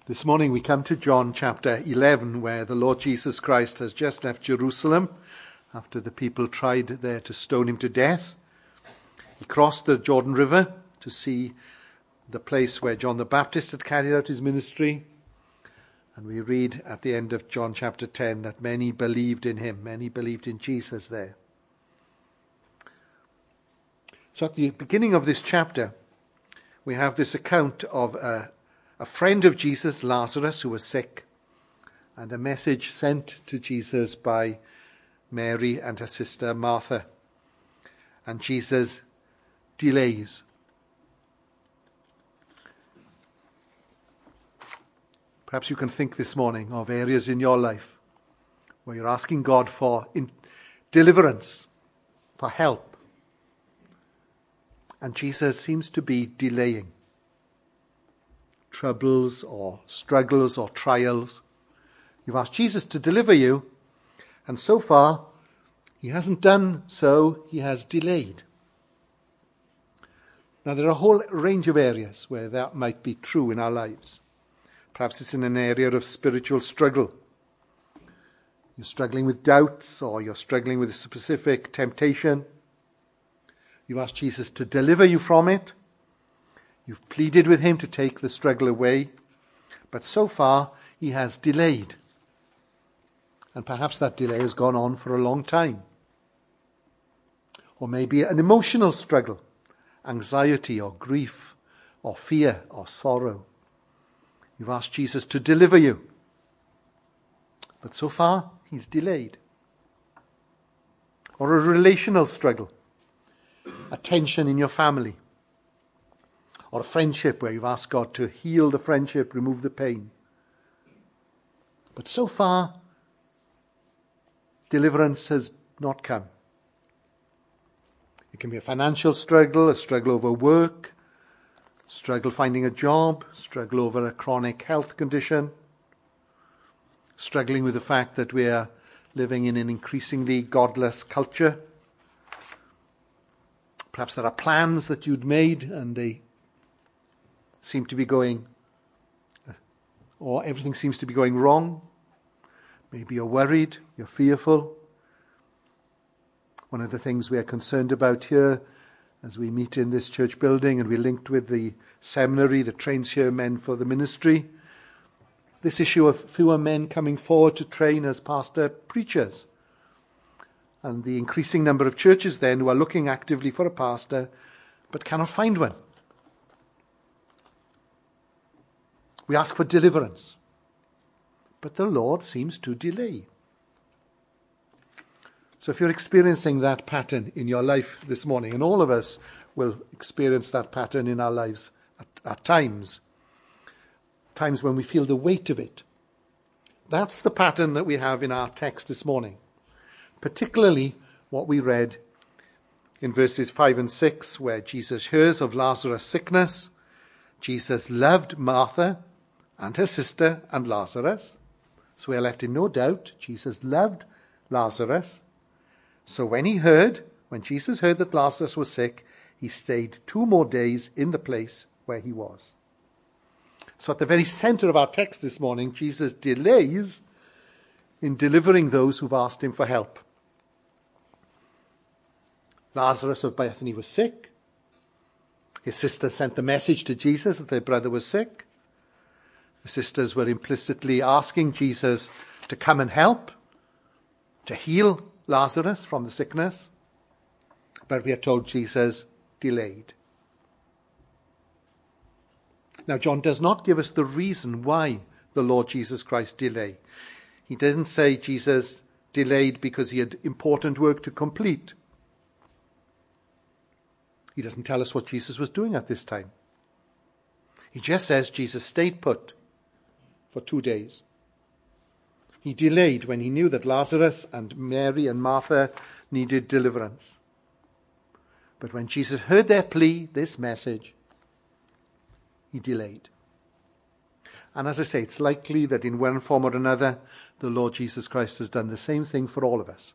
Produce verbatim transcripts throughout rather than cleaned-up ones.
This morning we come to John chapter eleven, where the Lord Jesus Christ has just left Jerusalem after the people tried there to stone him to death. He crossed the Jordan River to see the place where John the Baptist had carried out his ministry. And we read at the end of John chapter ten that many believed in him, many believed in Jesus there. So at the beginning of this chapter, we have this account of a A friend of Jesus, Lazarus, who was sick, and a message sent to Jesus by Mary and her sister Martha. And Jesus delays. Perhaps you can think this morning of areas in your life where you're asking God for in- deliverance, for help. And Jesus seems to be delaying. Troubles or struggles or trials. You've asked Jesus to deliver you, and so far he hasn't done so, he has delayed. Now there are a whole range of areas where that might be true in our lives. Perhaps it's in an area of spiritual struggle. You're struggling with doubts, or you're struggling with a specific temptation. You've asked Jesus to deliver you from it. You've pleaded with him to take the struggle away, but so far he has delayed. And perhaps that delay has gone on for a long time. Or maybe an emotional struggle, anxiety or grief or fear or sorrow. You've asked Jesus to deliver you, but so far he's delayed. Or a relational struggle, a tension in your family. Or a friendship where you've asked God to heal the friendship, remove the pain. But so far, deliverance has not come. It can be a financial struggle, a struggle over work, struggle finding a job, struggle over a chronic health condition, struggling with the fact that we are living in an increasingly godless culture. Perhaps there are plans that you'd made and they seem to be going, or everything seems to be going wrong. Maybe you're worried, you're fearful. One of the things we are concerned about here as we meet in this church building and we're linked with the seminary that trains here men for the ministry, this issue of fewer men coming forward to train as pastor preachers. And the increasing number of churches then who are looking actively for a pastor but cannot find one. We ask for deliverance, but the Lord seems to delay. So if you're experiencing that pattern in your life this morning, and all of us will experience that pattern in our lives at, at times, times when we feel the weight of it, that's the pattern that we have in our text this morning, particularly what we read in verses five and six, where Jesus hears of Lazarus' sickness. Jesus loved Martha and her sister and Lazarus. So we are left in no doubt. Jesus loved Lazarus. So when he heard, when Jesus heard that Lazarus was sick, he stayed two more days in the place where he was. So at the very center of our text this morning, Jesus delays in delivering those who've asked him for help. Lazarus of Bethany was sick. His sister sent the message to Jesus that their brother was sick. The sisters were implicitly asking Jesus to come and help, to heal Lazarus from the sickness. But we are told Jesus delayed. Now, John does not give us the reason why the Lord Jesus Christ delayed. He didn't say Jesus delayed because he had important work to complete. He doesn't tell us what Jesus was doing at this time. He just says Jesus stayed put for two days. He delayed when he knew that Lazarus and Mary and Martha needed deliverance. But when Jesus heard their plea, this message, he delayed. And as I say, it's likely that in one form or another, the Lord Jesus Christ has done the same thing for all of us.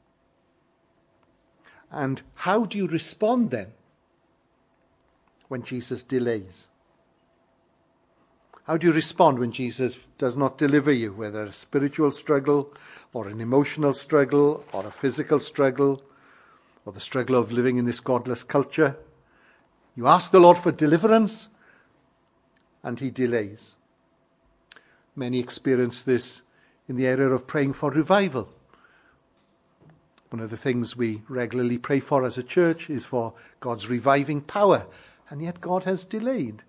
And how do you respond then when Jesus delays? How do you respond when Jesus does not deliver you, whether a spiritual struggle or an emotional struggle or a physical struggle or the struggle of living in this godless culture? You ask the Lord for deliverance and he delays. Many experience this in the area of praying for revival. One of the things we regularly pray for as a church is for God's reviving power, and yet God has delayed.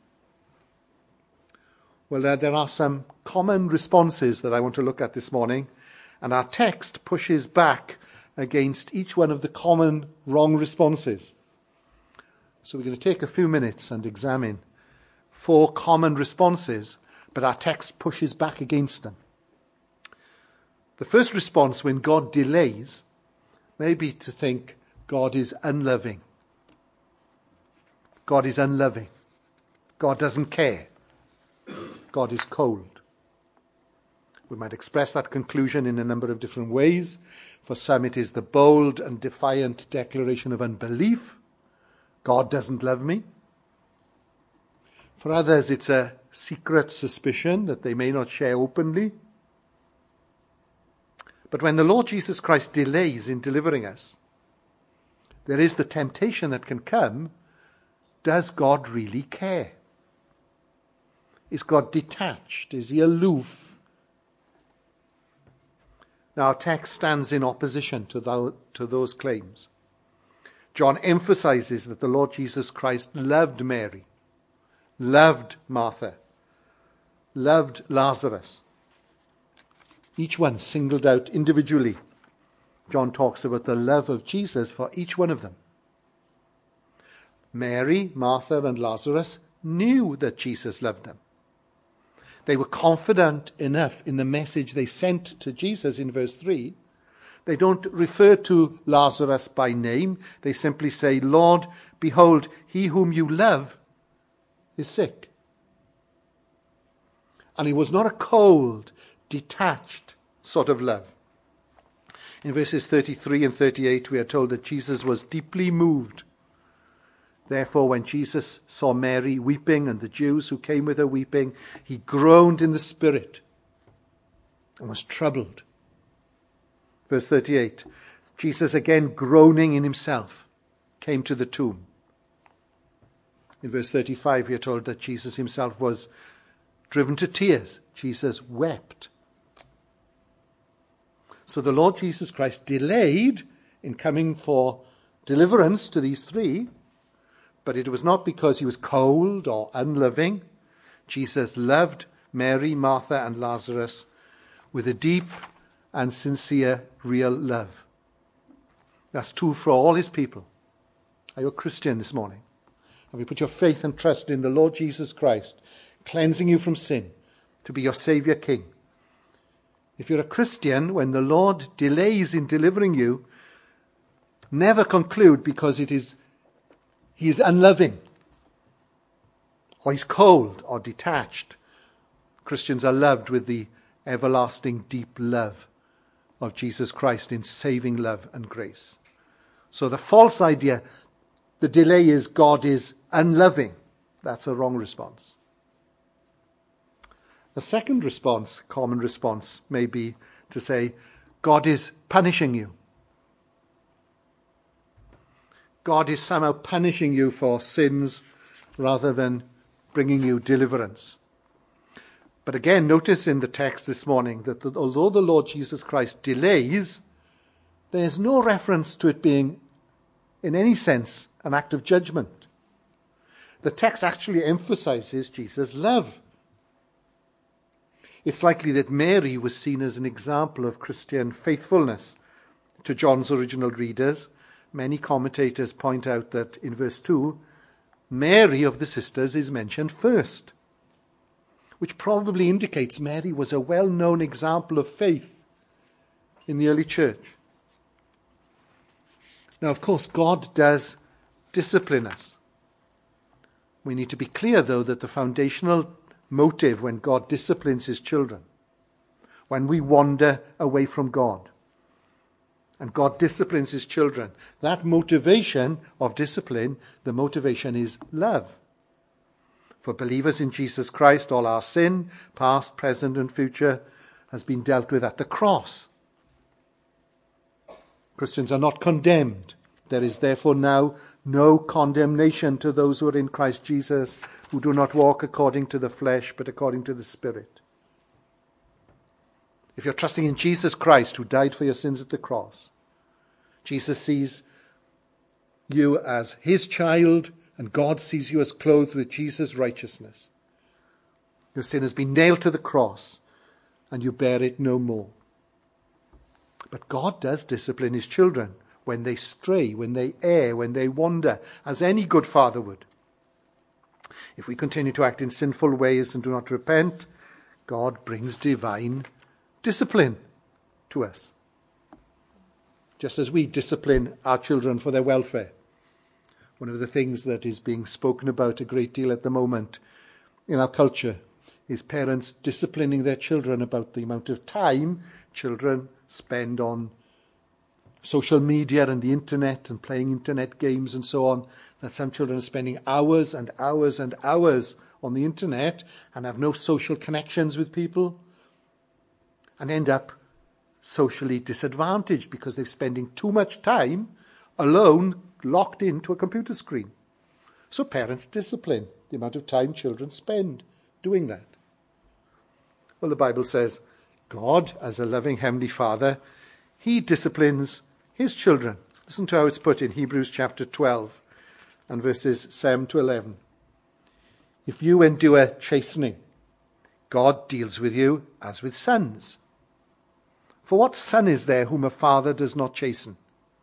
Well, uh, there are some common responses that I want to look at this morning, and our text pushes back against each one of the common wrong responses. So we're going to take a few minutes and examine four common responses, but our text pushes back against them. The first response when God delays may be to think God is unloving. God is unloving. God doesn't care. God is cold. We might express that conclusion in a number of different ways. For some it is the bold and defiant declaration of unbelief. God doesn't love me. For others it's a secret suspicion that they may not share openly. But when the Lord Jesus Christ delays in delivering us, there is the temptation that can come. Does God really care? Is God detached? Is he aloof? Now, our text stands in opposition to, the, to those claims. John emphasizes that the Lord Jesus Christ loved Mary, loved Martha, loved Lazarus. Each one singled out individually. John talks about the love of Jesus for each one of them. Mary, Martha, and Lazarus knew that Jesus loved them. They were confident enough in the message they sent to Jesus in verse three. They don't refer to Lazarus by name. They simply say, Lord, behold, he whom you love is sick. And it was not a cold, detached sort of love. In verses thirty-three and thirty-eight, we are told that Jesus was deeply moved. Therefore, when Jesus saw Mary weeping and the Jews who came with her weeping, he groaned in the spirit and was troubled. Verse thirty-eight, Jesus again groaning in himself came to the tomb. In verse thirty-five, we are told that Jesus himself was driven to tears. Jesus wept. So the Lord Jesus Christ delayed in coming for deliverance to these three, but it was not because he was cold or unloving. Jesus loved Mary, Martha, and Lazarus with a deep and sincere, real love. That's true for all his people. Are you a Christian this morning? Have you put your faith and trust in the Lord Jesus Christ, cleansing you from sin, to be your Saviour King? If you're a Christian, when the Lord delays in delivering you, never conclude because it is he is unloving, or he's cold or detached. Christians are loved with the everlasting deep love of Jesus Christ in saving love and grace. So the false idea, the delay is God is unloving. That's a wrong response. The second response, common response, may be to say, God is punishing you. God is somehow punishing you for sins rather than bringing you deliverance. But again, notice in the text this morning that the, although the Lord Jesus Christ delays, there's no reference to it being, in any sense, an act of judgment. The text actually emphasizes Jesus' love. It's likely that Mary was seen as an example of Christian faithfulness to John's original readers. Many commentators point out that in verse two, Mary of the sisters is mentioned first, which probably indicates Mary was a well-known example of faith in the early church. Now, of course, God does discipline us. We need to be clear, though, that the foundational motive when God disciplines his children, when we wander away from God, and God disciplines his children, that motivation of discipline, the motivation is love. For believers in Jesus Christ, all our sin, past, present, and future, has been dealt with at the cross. Christians are not condemned. There is therefore now no condemnation to those who are in Christ Jesus, who do not walk according to the flesh, but according to the Spirit. If you're trusting in Jesus Christ, who died for your sins at the cross, Jesus sees you as his child, and God sees you as clothed with Jesus' righteousness. Your sin has been nailed to the cross, and you bear it no more. But God does discipline his children when they stray, when they err, when they wander, as any good father would. If we continue to act in sinful ways and do not repent, God brings divine discipline to us, just as we discipline our children for their welfare. One of the things that is being spoken about a great deal at the moment in our culture is parents disciplining their children about the amount of time children spend on social media and the internet and playing internet games and so on. That some children are spending hours and hours and hours on the internet and have no social connections with people, and end up socially disadvantaged because they're spending too much time alone, locked into a computer screen. So parents discipline the amount of time children spend doing that. Well, the Bible says God, as a loving Heavenly Father, he disciplines his children. Listen to how it's put in Hebrews chapter twelve and verses seven to eleven. If you endure chastening, God deals with you as with sons. For what son is there whom a father does not chasten?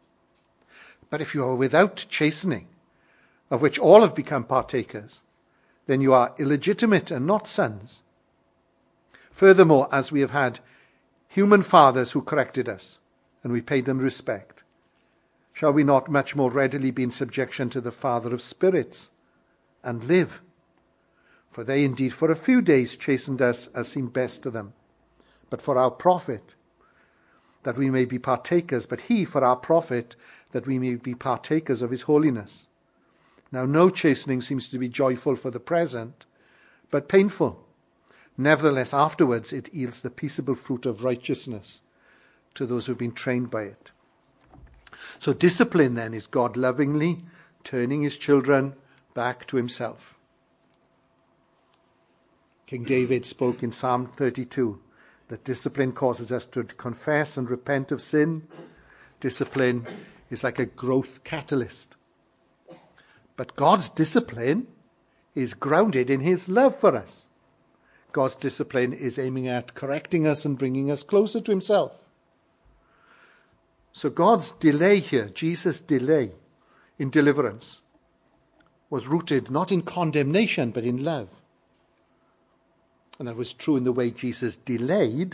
But if you are without chastening, of which all have become partakers, then you are illegitimate and not sons. Furthermore, as we have had human fathers who corrected us, and we paid them respect, shall we not much more readily be in subjection to the Father of spirits and live? For they indeed for a few days chastened us as seemed best to them, but for our profit, that we may be partakers, but he for our profit, that we may be partakers of his holiness. Now no chastening seems to be joyful for the present, but painful. Nevertheless, afterwards it yields the peaceable fruit of righteousness to those who have been trained by it. So discipline then is God lovingly turning his children back to himself. King David spoke in Psalm thirty-two that discipline causes us to confess and repent of sin. Discipline is like a growth catalyst. But God's discipline is grounded in his love for us. God's discipline is aiming at correcting us and bringing us closer to himself. So God's delay here, Jesus' delay in deliverance, was rooted not in condemnation but in love. And that was true in the way Jesus delayed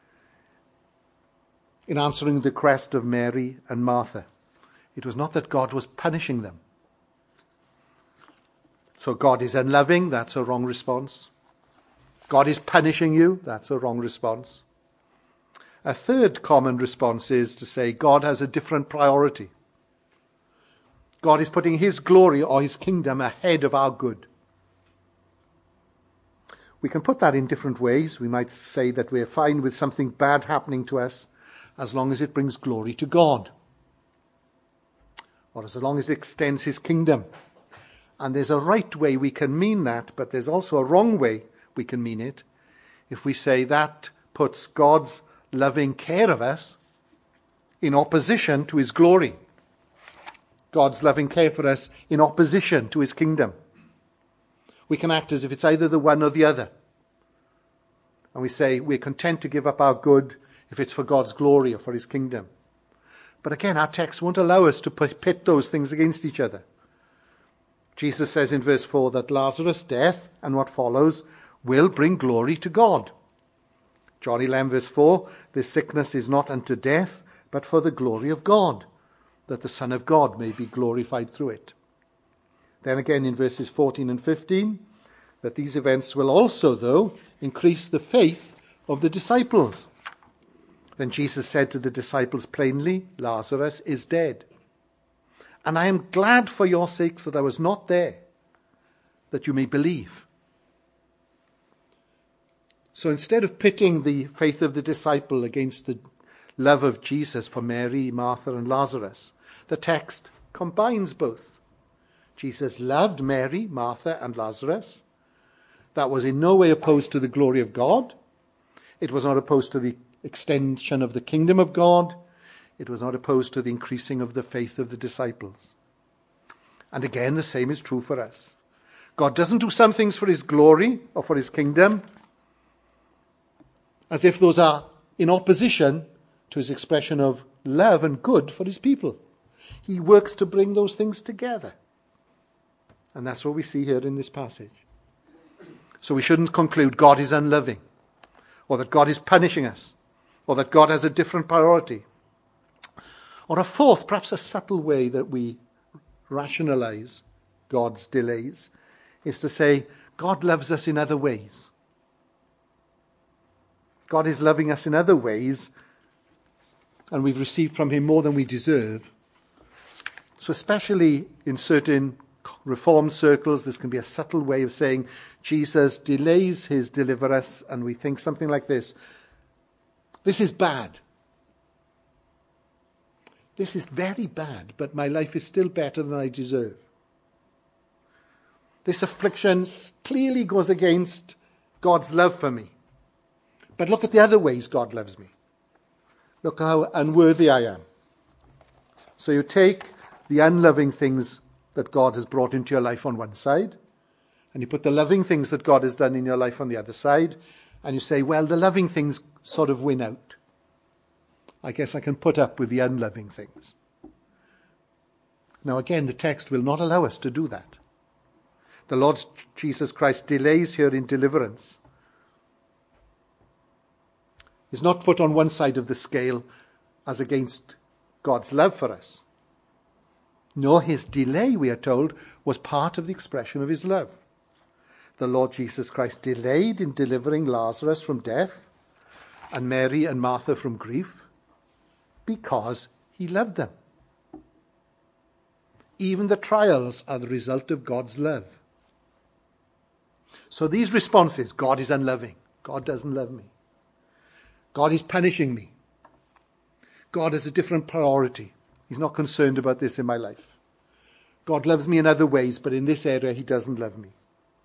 in answering the request of Mary and Martha. It was not that God was punishing them. So God is unloving, that's a wrong response. God is punishing you, that's a wrong response. A third common response is to say God has a different priority. God is putting his glory or his kingdom ahead of our good. We can put that in different ways. We might say that we're fine with something bad happening to us as long as it brings glory to God, or as long as it extends his kingdom. And there's a right way we can mean that, but there's also a wrong way we can mean it if we say that puts God's loving care of us in opposition to his glory. God's loving care for us in opposition to his kingdom. We can act as if it's either the one or the other. And we say we're content to give up our good if it's for God's glory or for his kingdom. But again, our text won't allow us to pit those things against each other. Jesus says in verse four that Lazarus' death and what follows will bring glory to God. John eleven verse four, this sickness is not unto death, but for the glory of God, that the Son of God may be glorified through it. Then again in verses fourteen and fifteen, that these events will also, though, increase the faith of the disciples. Then Jesus said to the disciples plainly, Lazarus is dead. And I am glad for your sakes that I was not there, that you may believe. So instead of pitting the faith of the disciple against the love of Jesus for Mary, Martha, and Lazarus, the text combines both. Jesus loved Mary, Martha, and Lazarus. That was in no way opposed to the glory of God. It was not opposed to the extension of the kingdom of God. It was not opposed to the increasing of the faith of the disciples. And again, the same is true for us. God doesn't do some things for his glory or for his kingdom as if those are in opposition to his expression of love and good for his people. He works to bring those things together. And that's what we see here in this passage. So we shouldn't conclude God is unloving, or that God is punishing us, or that God has a different priority. Or a fourth, perhaps a subtle way that we rationalize God's delays is to say, God loves us in other ways. God is loving us in other ways, and we've received from him more than we deserve. So especially in certain Reformed circles, this can be a subtle way of saying Jesus delays his deliverance, and we think something like this: this is bad. This is very bad, but my life is still better than I deserve. This affliction clearly goes against God's love for me. But look at the other ways God loves me. Look how unworthy I am. So you take the unloving things that God has brought into your life on one side, and you put the loving things that God has done in your life on the other side, and you say, well, the loving things sort of win out. I guess I can put up with the unloving things. Now again, the text will not allow us to do that. The Lord Jesus Christ delays here in deliverance. Is not put on one side of the scale as against God's love for us. No, his delay, we are told, was part of the expression of his love. The Lord Jesus Christ delayed in delivering Lazarus from death and Mary and Martha from grief because he loved them. Even the trials are the result of God's love. So these responses, God is unloving. God doesn't love me. God is punishing me. God has a different priority. He's not concerned about this in my life. God loves me in other ways, but in this area he doesn't love me.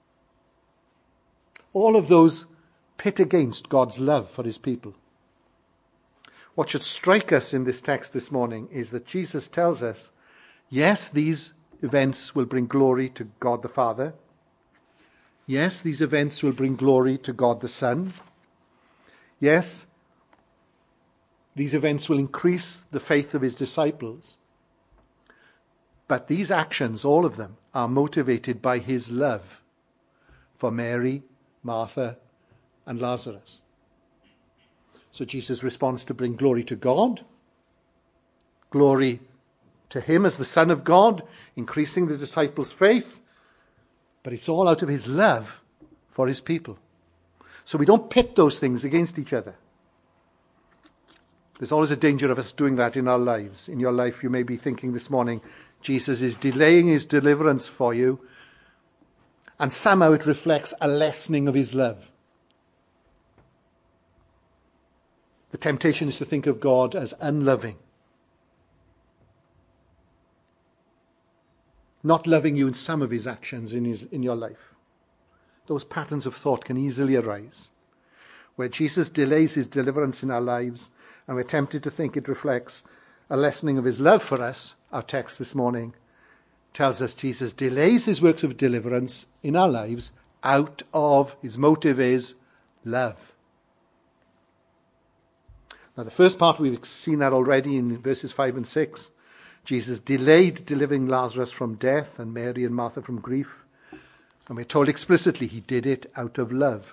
All of those pit against God's love for his people. What should strike us in this text this morning is that Jesus tells us, yes, these events will bring glory to God the Father. Yes, these events will bring glory to God the Son. Yes, these events will increase the faith of his disciples. But these actions, all of them, are motivated by his love for Mary, Martha, and Lazarus. So Jesus responds to bring glory to God, glory to him as the Son of God, increasing the disciples' faith, but it's all out of his love for his people. So we don't pit those things against each other. There's always a danger of us doing that in our lives. In your life, you may be thinking this morning, Jesus is delaying his deliverance for you, and somehow it reflects a lessening of his love. The temptation is to think of God as unloving, not loving you in some of his actions in his in your life. Those patterns of thought can easily arise, where Jesus delays his deliverance in our lives, and we're tempted to think it reflects a lessening of his love for us. Our text this morning tells us Jesus delays his works of deliverance in our lives out of, his motive is love. Now the first part, we've seen that already in verses five and six. Jesus delayed delivering Lazarus from death and Mary and Martha from grief. And we're told explicitly he did it out of love.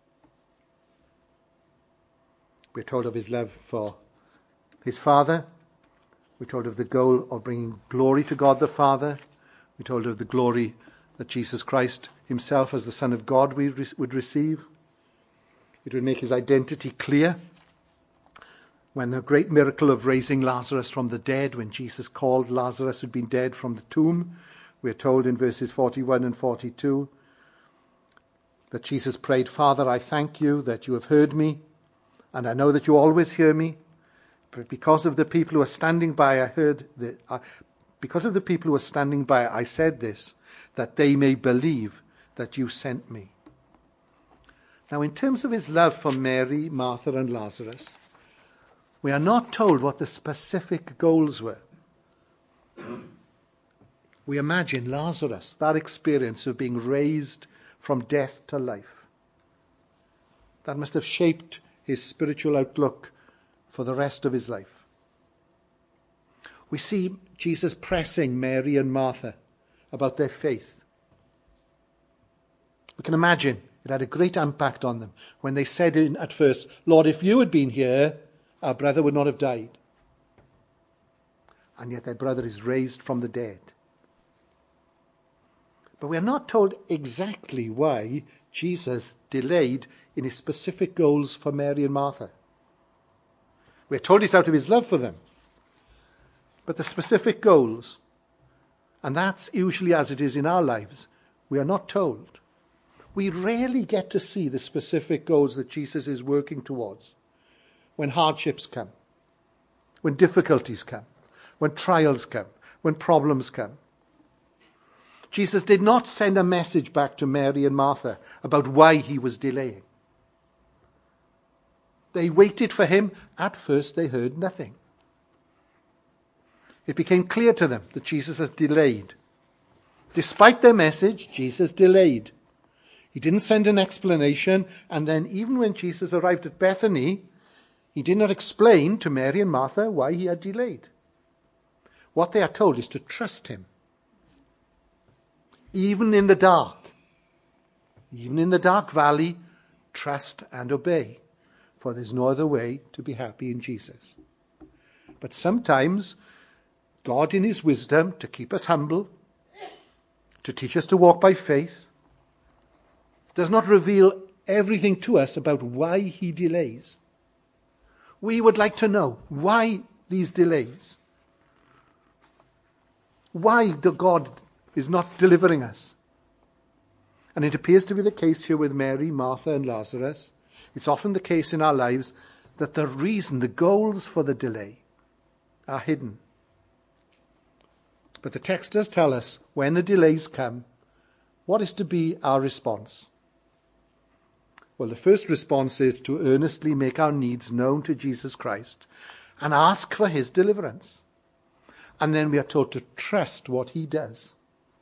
We're told of his love for his Father. We're told of the goal of bringing glory to God the Father. We're told of the glory that Jesus Christ himself as the Son of God we re- would receive. It would make his identity clear. When the great miracle of raising Lazarus from the dead, when Jesus called Lazarus who'd been dead from the tomb, we're told in verses forty-one and forty-two, that Jesus prayed, Father, I thank you that you have heard me, and I know that you always hear me. But because of the people who are standing by, I heard that, uh, because of the people who are standing by, I said this, that they may believe that you sent me. Now, in terms of his love for Mary, Martha, and Lazarus, we are not told what the specific goals were. We imagine Lazarus, that experience of being raised from death to life. That must have shaped his spiritual outlook for the rest of his life. We see Jesus pressing Mary and Martha about their faith. We can imagine it had a great impact on them when they said in, at first, Lord, if you had been here, our brother would not have died. And yet their brother is raised from the dead. But we are not told exactly why Jesus delayed in his specific goals for Mary and Martha. We are told it's out of his love for them. But the specific goals, and that's usually as it is in our lives, we are not told. We rarely get to see the specific goals that Jesus is working towards when hardships come, when difficulties come, when trials come, when problems come. Jesus did not send a message back to Mary and Martha about why he was delaying. They waited for him. At first, they heard nothing. It became clear to them that Jesus had delayed. Despite their message, Jesus delayed. He didn't send an explanation, and then even when Jesus arrived at Bethany, he did not explain to Mary and Martha why he had delayed. What they are told is to trust him. Even in the dark, even in the dark valley, trust and obey, for there's no other way to be happy in Jesus. But sometimes God, in his wisdom, to keep us humble, to teach us to walk by faith, does not reveal everything to us about why he delays. We would like to know why these delays. Why God is not delivering us. And it appears to be the case here with Mary, Martha, and Lazarus. It's often the case in our lives that the reason, the goals for the delay are hidden. But the text does tell us when the delays come, what is to be our response? Well, the first response is to earnestly make our needs known to Jesus Christ and ask for his deliverance. And then we are told to trust what he does.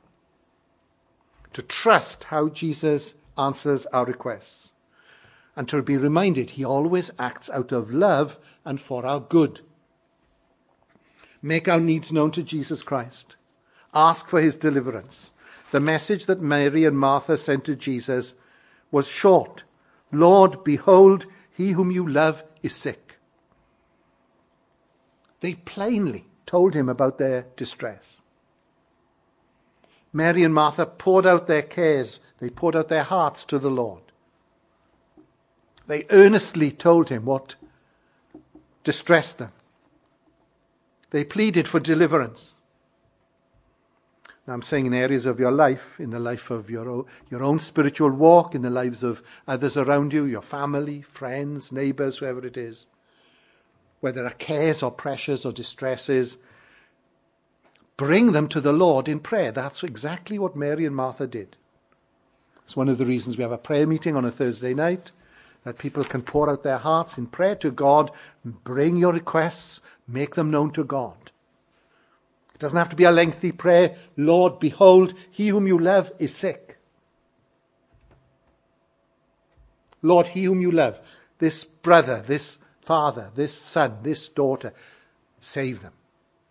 To trust how Jesus answers our requests. And to be reminded he always acts out of love and for our good. Make our needs known to Jesus Christ. Ask for his deliverance. The message that Mary and Martha sent to Jesus was short. Lord, behold, he whom you love is sick. They plainly told him about their distress. Mary and Martha poured out their cares. They poured out their hearts to the Lord. They earnestly told him what distressed them. They pleaded for deliverance. Now I'm saying in areas of your life, in the life of your own, your own spiritual walk, in the lives of others around you, your family, friends, neighbours, whoever it is, where there are cares or pressures or distresses, bring them to the Lord in prayer. That's exactly what Mary and Martha did. It's one of the reasons we have a prayer meeting on a Thursday night, that people can pour out their hearts in prayer to God, bring your requests, make them known to God. It doesn't have to be a lengthy prayer. Lord, behold, he whom you love is sick. Lord, he whom you love, this brother, this father, this son, this daughter, save them.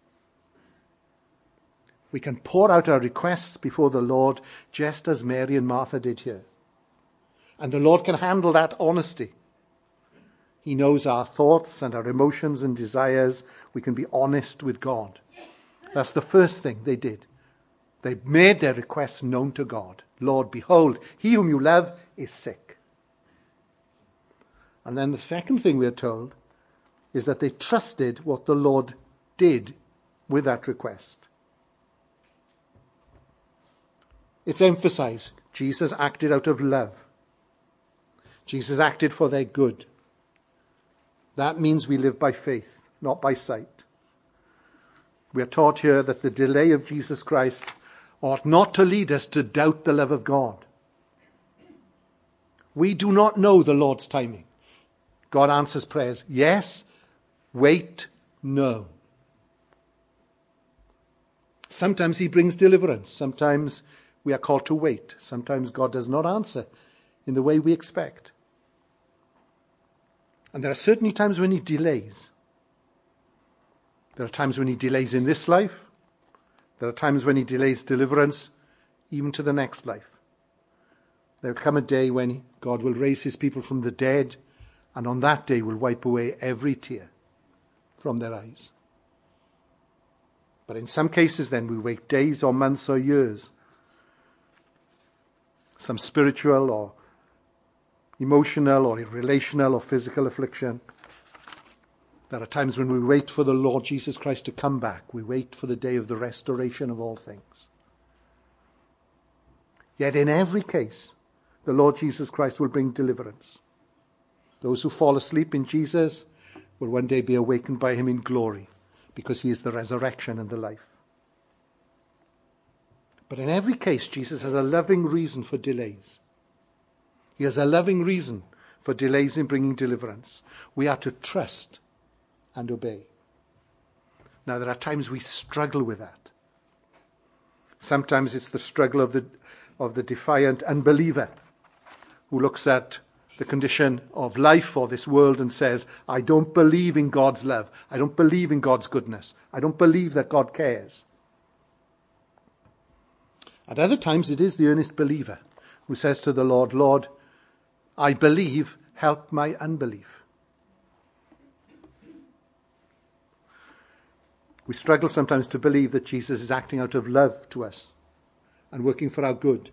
We can pour out our requests before the Lord just as Mary and Martha did here. And the Lord can handle that honesty. He knows our thoughts and our emotions and desires. We can be honest with God. That's the first thing they did. They made their requests known to God. Lord, behold, he whom you love is sick. And then the second thing we are told is that they trusted what the Lord did with that request. It's emphasized. Jesus acted out of love. Jesus acted for their good. That means we live by faith, not by sight. We are taught here that the delay of Jesus Christ ought not to lead us to doubt the love of God. We do not know the Lord's timing. God answers prayers, yes, wait, no. Sometimes he brings deliverance. Sometimes we are called to wait. Sometimes God does not answer in the way we expect. And there are certainly times when he delays. There are times when he delays in this life. There are times when he delays deliverance, even to the next life. There will come a day when God will raise his people from the dead, and on that day will wipe away every tear from their eyes. But in some cases then we wait days or months or years. Some spiritual or emotional or relational or physical affliction. There are times when we wait for the Lord Jesus Christ to come back. We wait for the day of the restoration of all things. Yet in every case, the Lord Jesus Christ will bring deliverance. Those who fall asleep in Jesus will one day be awakened by him in glory, because he is the resurrection and the life. But in every case, Jesus has a loving reason for delays. He has a loving reason for delays in bringing deliverance. We are to trust and obey. Now, there are times we struggle with that. Sometimes it's the struggle of the, of the defiant unbeliever who looks at the condition of life or this world and says, I don't believe in God's love. I don't believe in God's goodness. I don't believe that God cares. At other times, it is the earnest believer who says to the Lord, Lord, I believe, help my unbelief. We struggle sometimes to believe that Jesus is acting out of love to us and working for our good.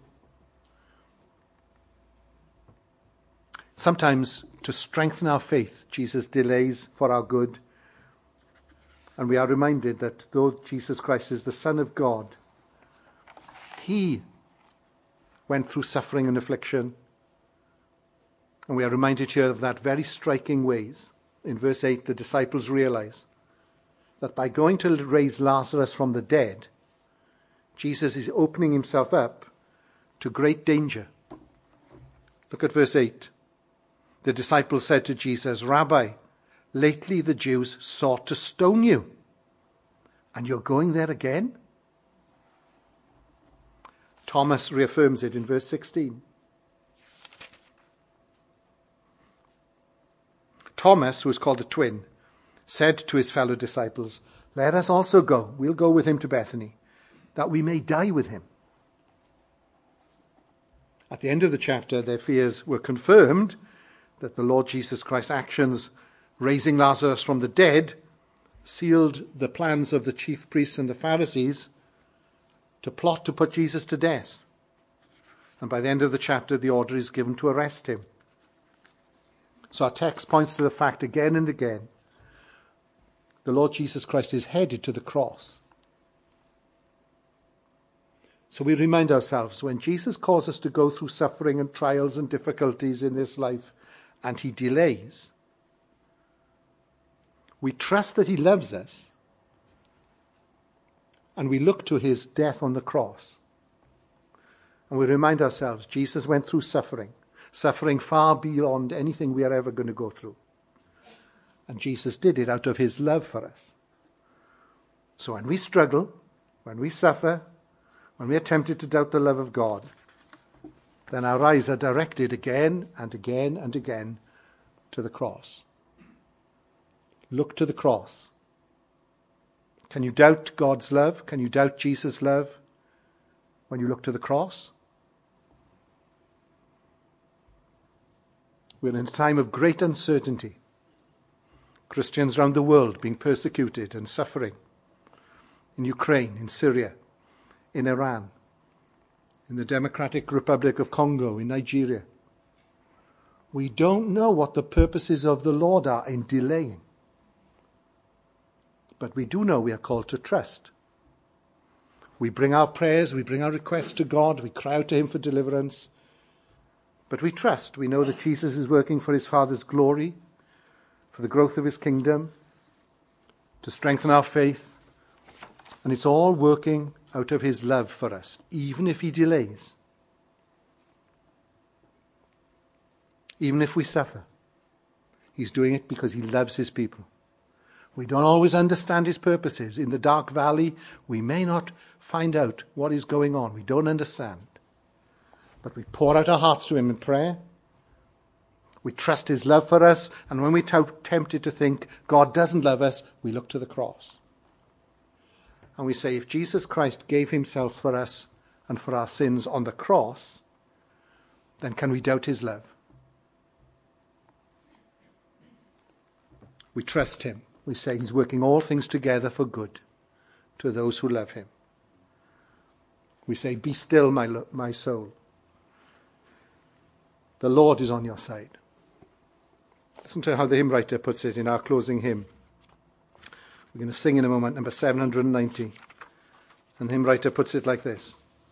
Sometimes, to strengthen our faith, Jesus delays for our good. And we are reminded that though Jesus Christ is the Son of God, he went through suffering and affliction. And we are reminded here of that very striking ways. In verse eight, the disciples realize that by going to raise Lazarus from the dead, Jesus is opening himself up to great danger. Look at verse eight. The disciples said to Jesus, Rabbi, lately the Jews sought to stone you, and you're going there again? Thomas reaffirms it in verse sixteen. Thomas, who is called the twin, said to his fellow disciples, let us also go. We'll go with him to Bethany, that we may die with him. At the end of the chapter, their fears were confirmed that the Lord Jesus Christ's actions, raising Lazarus from the dead, sealed the plans of the chief priests and the Pharisees to plot to put Jesus to death. And by the end of the chapter, the order is given to arrest him. So our text points to the fact again and again, the Lord Jesus Christ is headed to the cross. So we remind ourselves, when Jesus calls us to go through suffering and trials and difficulties in this life, and he delays, we trust that he loves us, and we look to his death on the cross. And we remind ourselves, Jesus went through suffering, suffering far beyond anything we are ever going to go through. And Jesus did it out of his love for us. So when we struggle, when we suffer, when we are tempted to doubt the love of God, then our eyes are directed again and again and again to the cross. Look to the cross. Can you doubt God's love? Can you doubt Jesus' love when you look to the cross? We're in a time of great uncertainty. Christians around the world being persecuted and suffering. In Ukraine, in Syria, in Iran, in the Democratic Republic of Congo, in Nigeria. We don't know what the purposes of the Lord are in delaying. But we do know we are called to trust. We bring our prayers, we bring our requests to God, we cry out to him for deliverance. But But we trust. We know that Jesus is working for his Father's glory, for the growth of his kingdom, to strengthen our faith. And it's all working out of his love for us, even if he delays. Even if we suffer. He's doing it because he loves his people. We don't always understand his purposes. In the dark valley, we may not find out what is going on. We don't understand. But we pour out our hearts to him in prayer. We trust his love for us. And when we're t- tempted to think God doesn't love us, we look to the cross. And we say, if Jesus Christ gave himself for us and for our sins on the cross, then can we doubt his love? We trust him. We say he's working all things together for good to those who love him. We say, be still, my, lo- my soul. The Lord is on your side. Listen to how the hymn writer puts it in our closing hymn. We're going to sing in a moment, number seven hundred ninety. And the hymn writer puts it like this.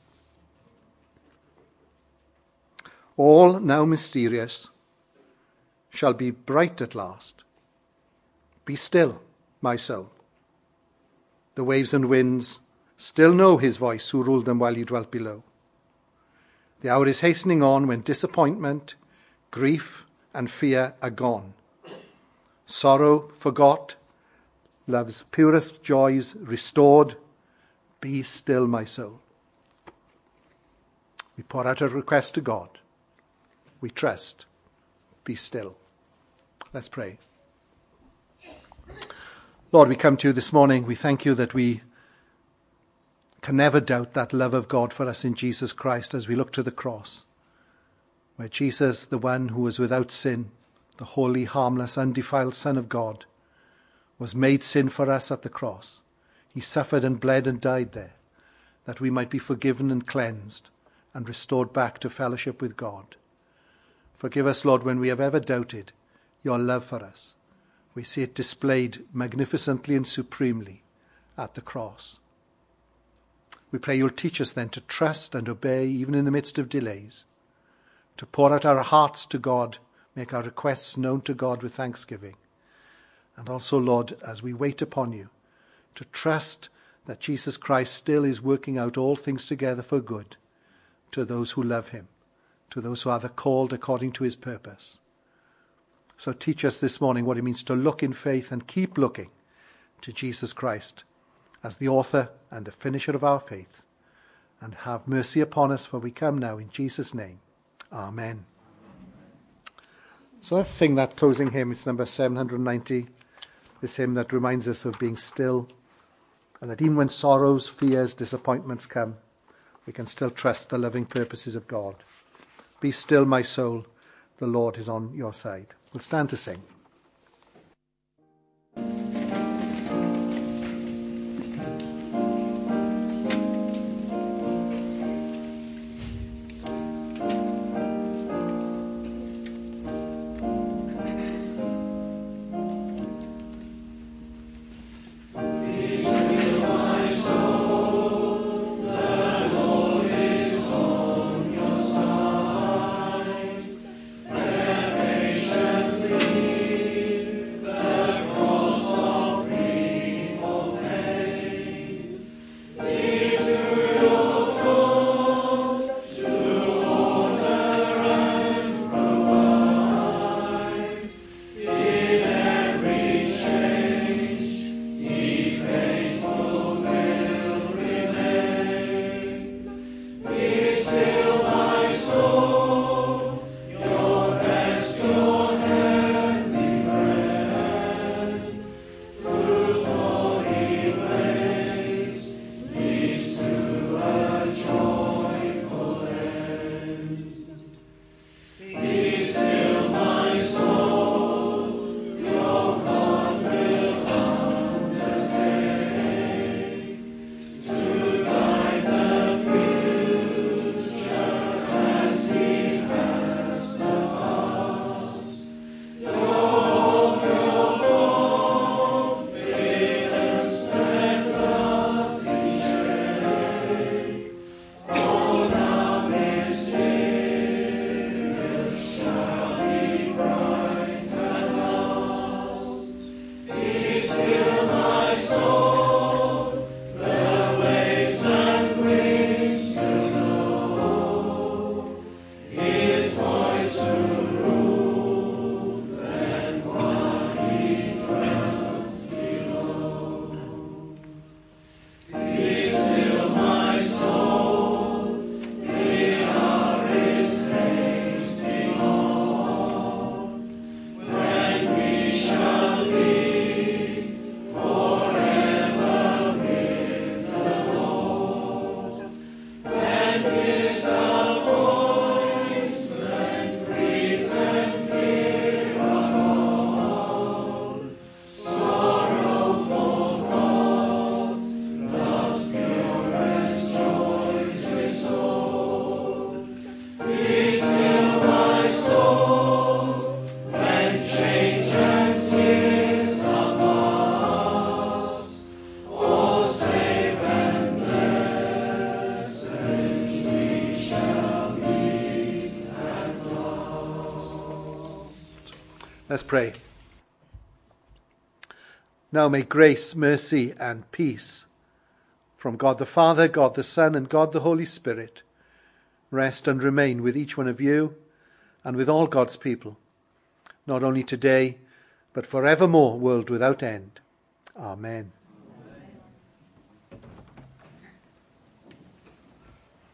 All now mysterious shall be bright at last. Be still, my soul. The waves and winds still know his voice who ruled them while you dwelt below. The hour is hastening on when disappointment, grief and fear are gone. Sorrow forgot, love's purest joys restored. Be still, my soul. We pour out a request to God. We trust. Be still. Let's pray. Lord, we come to you this morning. We thank you that we can never doubt that love of God for us in Jesus Christ as we look to the cross, where Jesus, the one who was without sin, the holy, harmless, undefiled Son of God, was made sin for us at the cross. He suffered and bled and died there, that we might be forgiven and cleansed and restored back to fellowship with God. Forgive us, Lord, when we have ever doubted your love for us. We see it displayed magnificently and supremely at the cross. We pray you'll teach us then to trust and obey even in the midst of delays, to pour out our hearts to God, make our requests known to God with thanksgiving. And also, Lord, as we wait upon you, to trust that Jesus Christ still is working out all things together for good to those who love him, to those who are the called according to his purpose. So teach us this morning what it means to look in faith and keep looking to Jesus Christ as the author and the finisher of our faith. And have mercy upon us, for we come now in Jesus' name. Amen. So let's sing that closing hymn. It's number seven hundred ninety. This hymn that reminds us of being still, and that even when sorrows, fears, disappointments come, we can still trust the loving purposes of God. Be still, my soul. The Lord is on your side. We'll stand to sing. Patiently Let's pray. Now may grace, mercy, and peace from God the Father, God the Son, and God the Holy Spirit rest and remain with each one of you and with all God's people, not only today, but forevermore, world without end. Amen.